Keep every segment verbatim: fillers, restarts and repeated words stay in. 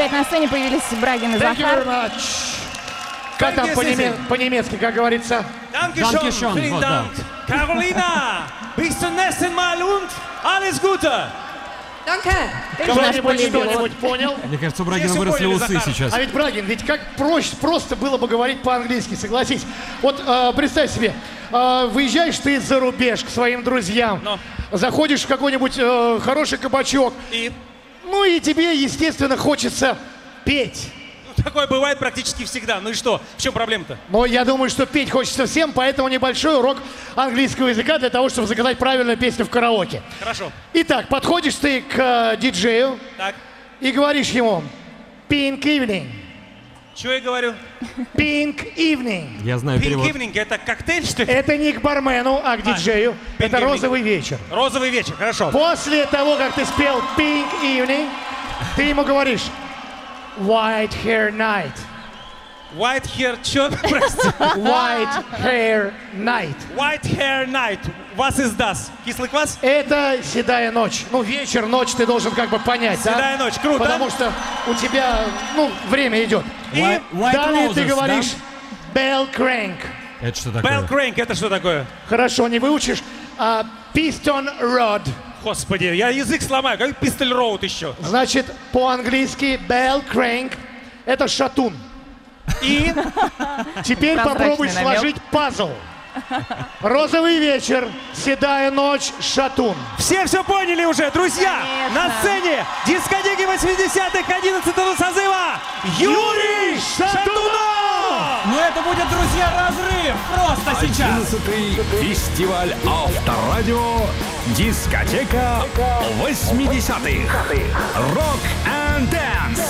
Итак, на сцене появились Брагин и Захар. Как там по-немецки, как говорится? Dankeschön, vielen Dank. Carolina, bis zum nächsten Mal und alles Gute. Кто-нибудь что-нибудь понял? Мне кажется, у Брагина выросли усы сейчас. А ведь, Брагин, ведь как проще, просто было бы говорить по-английски, согласись. Вот э, представь себе, э, выезжаешь ты за рубеж к своим друзьям, Но. заходишь в какой-нибудь э, хороший кабачок, И? ну и тебе, естественно, хочется петь. Ну, такое бывает практически всегда. Ну и что? В чем проблема-то? Но я думаю, что петь хочется всем, поэтому небольшой урок английского языка для того, чтобы заказать правильную песню в караоке. Хорошо. Итак, подходишь ты к э, диджею Так, и говоришь ему Pink Evening, что я говорю? Pink Evening. Я знаю Pink перевод. Evening, это коктейль, что ли? Это не к бармену, а к диджею. Pink Это Evening. розовый вечер. Розовый вечер, хорошо. После того, как ты спел Pink Evening, ты ему говоришь White Hair Night. White hair, что? Прости. White Hair Night. White hair night. Was ist das? Кислый квас? Это седая ночь. Ну, вечер, ночь ты должен как бы понять, да? Седая ночь, круто. Потому что у тебя, ну, время идет. И White Далее ты Roses, говоришь Bell Crank. Это что такое? Bell Crank, это что такое? Хорошо, не выучишь. А, Piston Rod. Господи, я язык сломаю. Как Pistol Road еще? Значит, по-английски Bell Crank — это шатун. И Теперь Прозрачный попробуй намек. сложить пазл. Розовый вечер, седая ночь, шатун. все все поняли уже, друзья. Конечно. На сцене дискотеки восьмидесятых одиннадцатого созыва Юрий Шатунов! Ну это будет, друзья, разрыв! Просто сейчас! одиннадцатый фестиваль Авторадио. Дискотека восьмидесятых. Rock and Dance.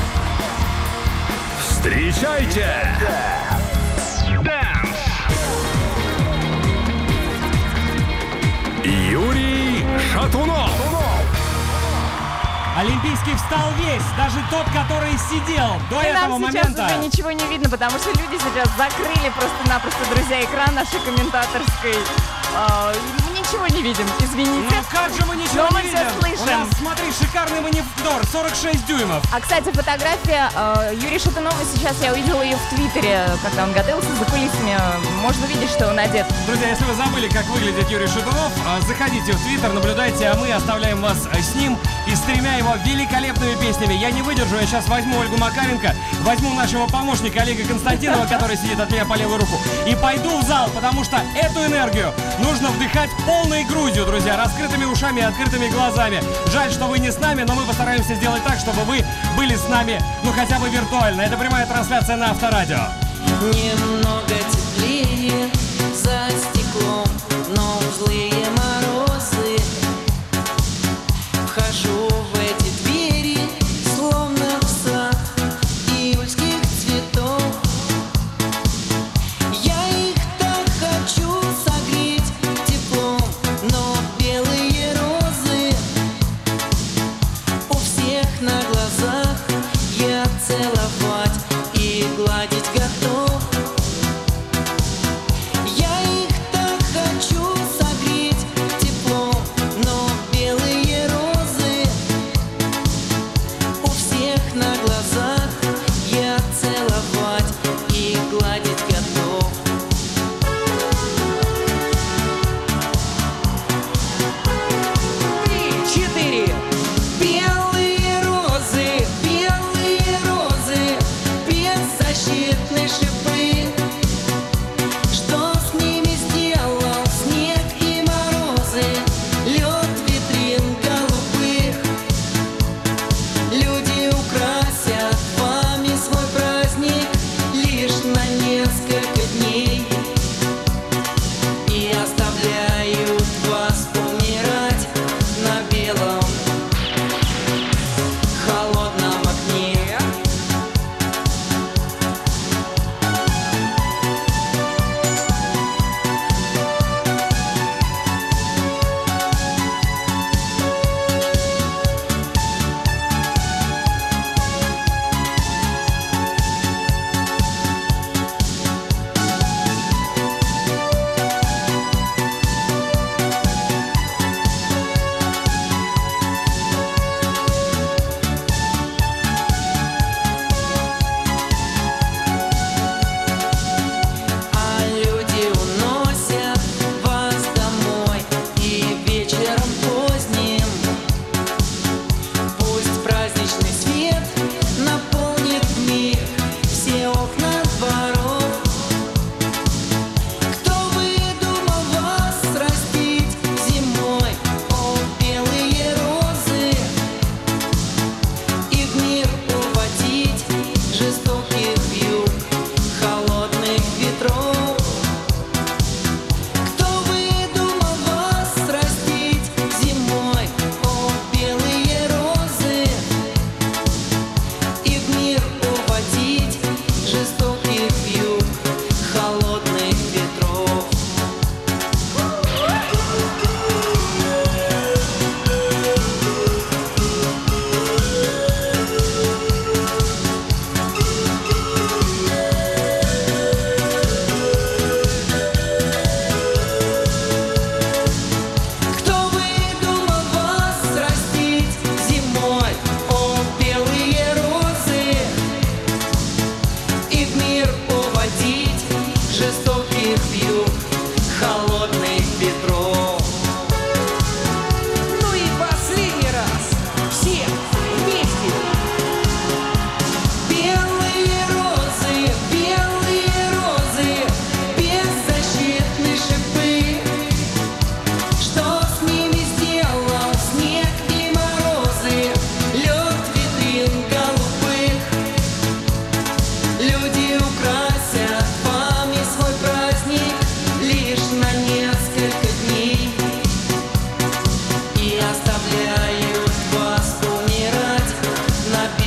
Встречайте! Дэнс! Юрий Шатунов. Олимпийский встал весь, даже тот, который сидел до И этого нам сейчас момента. уже ничего не видно, потому что люди сейчас закрыли просто-напросто, друзья, экран нашей комментаторской. А, мы ничего не видим, извините. Ну как же мы ничего Но мы не всё видим? слышим. У нас, смотри, шикарный монитор, сорок шесть дюймов. А, кстати, фотография э, Юрия Шатунова, сейчас я увидела ее в Твиттере, когда он готовился за кулисами. Можно видеть, что он одет. Друзья, если вы забыли, как выглядит Юрий Шатунов, э, заходите в Твиттер, наблюдайте, а мы оставляем вас э, с ним и с тремя его великолепными песнями. Я не выдержу, я сейчас возьму Ольгу Макаренко, возьму нашего помощника Олега Константинова, который сидит от меня по левую руку, и пойду в зал, потому что эту энергию нужно вдыхать полной грудью, друзья, раскрытыми ушами и открытыми глазами. Жаль, что вы не с нами, но мы постараемся сделать так, чтобы вы были с нами, ну хотя бы виртуально. Это прямая трансляция на Авторадио. Немного теплее за стеклом, но в злые морозы вхожу в эти двери, словно в сад июльских цветов. Я их так хочу согреть теплом, но белые розы у всех на глазах я целовать и гладить готов. Я их так хочу согреть теплом, но белые розы у всех на глазах я целовать и гладить готов. Три, четыре. Белые розы, белые розы, беззащитный шип.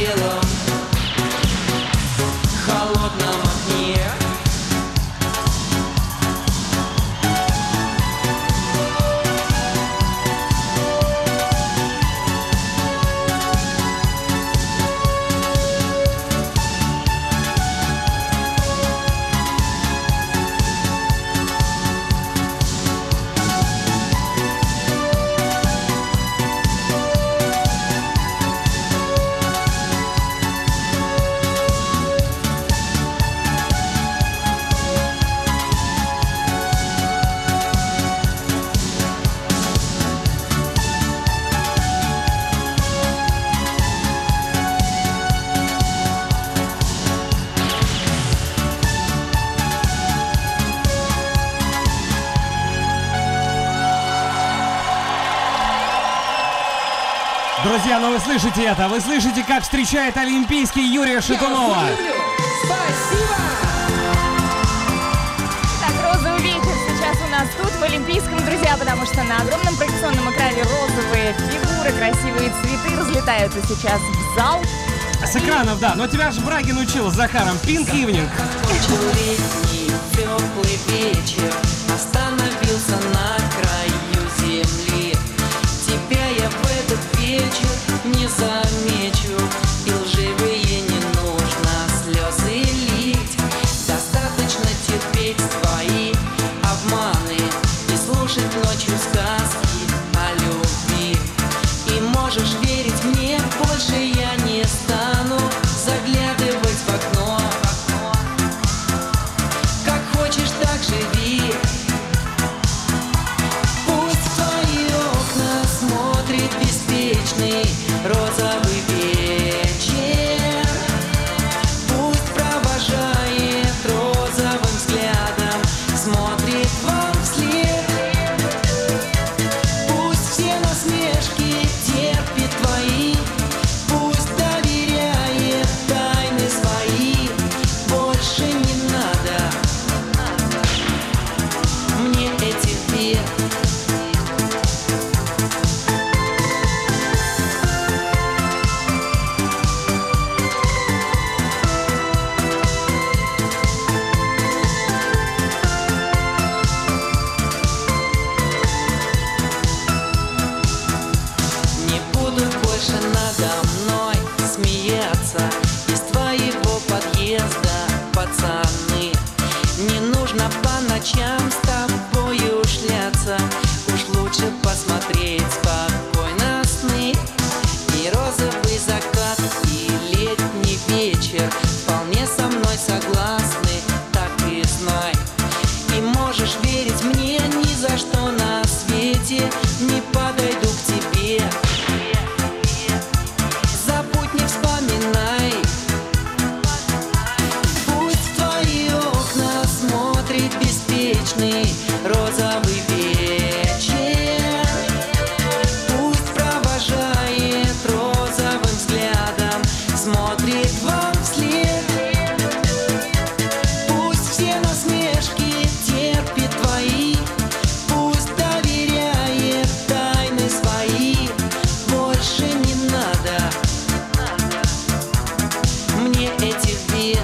белом холодном огне. Друзья, ну вы слышите это? Вы слышите, как встречает Олимпийский Юрия Шатунова? Спасибо! Так, розовый ветер сейчас у нас тут, в Олимпийском, друзья, потому что на огромном проекционном экране розовые фигуры, красивые цветы разлетаются сейчас в зал. С экранов, да. Но тебя же Брагин учил с Захаром. Pink Evening. Летний теплый вечер остановился на краю земли. Тебя я в этот вечер не замечу, и лживые не нужно слезы лить. Достаточно терпеть твои обманы и слушать ночью сказки о любви. И можешь верить мне, больше я не стану заглядывать в окно. Как хочешь, так живи. Пусть в твои окна смотрит беспечный розовый вечер. Пусть провожает розовым взглядом, смотрит вам вслед. Пусть все насмешки терпит твои, пусть доверяет тайны свои. Больше не надо мне этих бед. Не будут больше надо мной смеяться из твоего подъезда, пацаны. Не нужно по ночам с тобою шляться, уж лучше посмотреть спокойно сны. И розовый закат, и летний вечер вполне со мной согласны, так и знай. И можешь верить мне, ни за что на свете не подойду к тебе. Забудь, не вспоминай. Пусть в твои окна смотрит беспечный розовый вечер. Пусть провожает розовым взглядом, смотрит вам вслед. Пусть все насмешки терпит твои, пусть доверяет тайны свои. Больше не надо мне этих бед.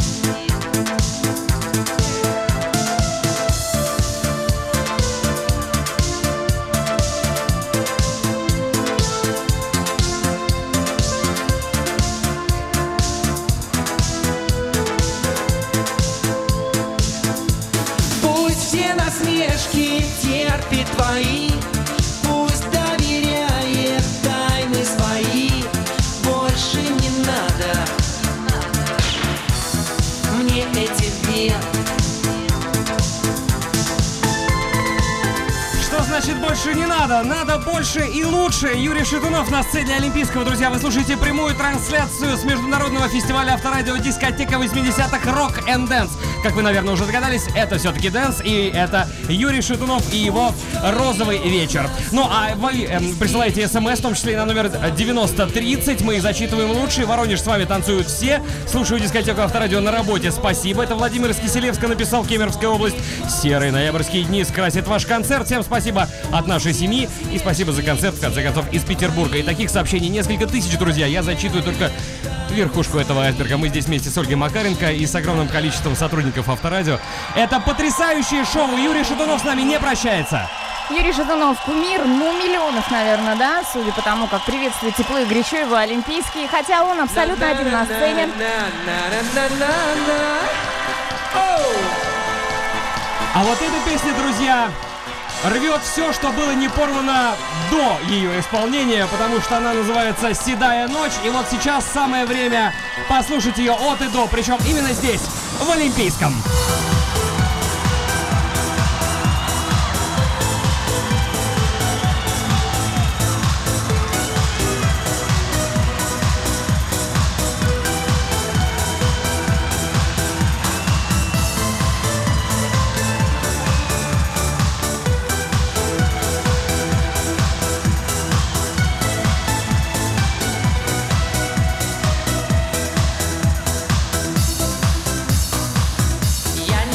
Пусть все насмешки терпит твои, пусть доверяет тайны свои. Больше не надо мне этих бед. Что значит больше не надо? Надо больше и лучше. Юрий Шатунов на сцене Олимпийского. Друзья, вы слушаете прямую трансляцию с международного фестиваля Авторадио «Дискотека восьмидесятых Rock and Dance». Как вы, наверное, уже догадались, это все-таки дэнс, и это Юрий Шатунов и его «Розовый вечер». Ну, а вы эм, присылаете смс, в том числе и на номер девяносто тридцать. Мы зачитываем лучшие. Воронеж, с вами танцуют все. Слушаю дискотеку Авторадио на работе. Спасибо. Это Владимир из Киселевска написал, Кемеровская область. Серые ноябрьские дни скрасит ваш концерт. Всем спасибо от нашего нашей семьи. И спасибо за концерт, в конце концов, из Петербурга. И таких сообщений несколько тысяч, друзья. Я зачитываю только верхушку этого айсберга. Мы здесь вместе с Ольгой Макаренко и с огромным количеством сотрудников Авторадио. Это потрясающее шоу. Юрий Шатунов с нами не прощается. Юрий Шатунов, кумир, ну, миллионов, наверное, да? Судя по тому, как приветствует тепло и горячо его олимпийские. Хотя он абсолютно один на сцене. А вот эта песня, друзья, рвет все, что было не порвано до ее исполнения, потому что она называется «Седая ночь». И вот сейчас самое время послушать ее от и до, причем именно здесь, в Олимпийском. Я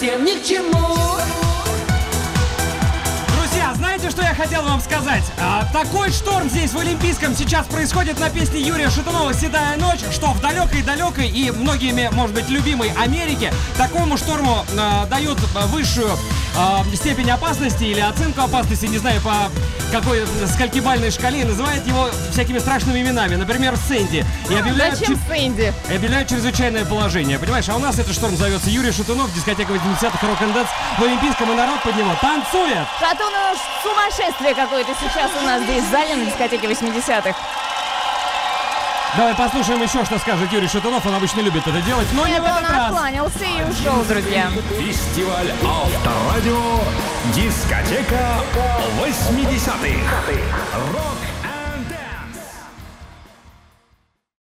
совсем ни к чему. Друзья, знаете, что я хотел вам сказать? А, такой шторм здесь в Олимпийском сейчас происходит на песне Юрия Шатунова «Седая ночь», что в далекой-далекой и многими, может быть, любимой Америке такому шторму а, дают высшую а, степень опасности или оценку опасности, не знаю по какой сколькибальной шкале, и называют его всякими страшными именами, например, Сэнди. И объявляют, Зачем чер- Сэнди? и объявляют чрезвычайное положение, понимаешь? А у нас этот шторм зовется Юрий Шатунов, дискотека восьмидесятых рок-н-дэнс в Олимпийском, и народ под него танцует. Шатунов, сумасшествие какое-то сейчас у нас здесь в зале на дискотеке восьмидесятых. Давай послушаем еще, что скажет Юрий Шатунов. Он обычно любит это делать, но не в Это он этот раз. откланялся и ушел, друзья. Фестиваль Авторадио. Дискотека восьмидесятых. Рок